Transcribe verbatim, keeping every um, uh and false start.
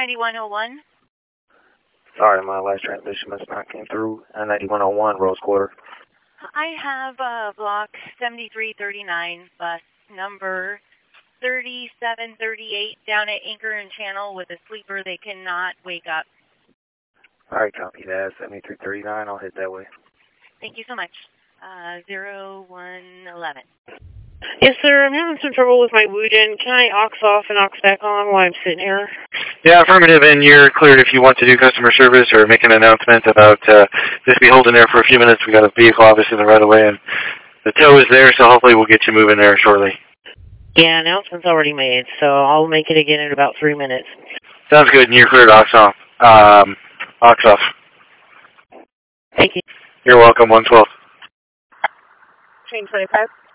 ninety-one oh one. Sorry, my last transmission must not came through. N ninety-one oh one, Rose Quarter. I have uh, block seventy-three thirty-nine, bus number thirty-seven thirty-eight down at Anchor and Channel with a sleeper. They cannot wake up. All right, copy that. seventy-three thirty-nine, I'll head that way. Thank you so much. Uh, zero one eleven. Yes, sir. I'm having some trouble with my Woojin. Can I aux off and aux back on while I'm sitting here? Yeah, affirmative, and you're cleared if you want to do customer service or make an announcement about uh, just be holding there for a few minutes. We got a vehicle obviously in the right of way, and the tow is there, so hopefully we'll get you moving there shortly. Yeah, announcement's already made, so I'll make it again in about three minutes. Sounds good, and you're cleared aux off. Um, aux off. Thank you. You're welcome, one twelve. Train twenty-five.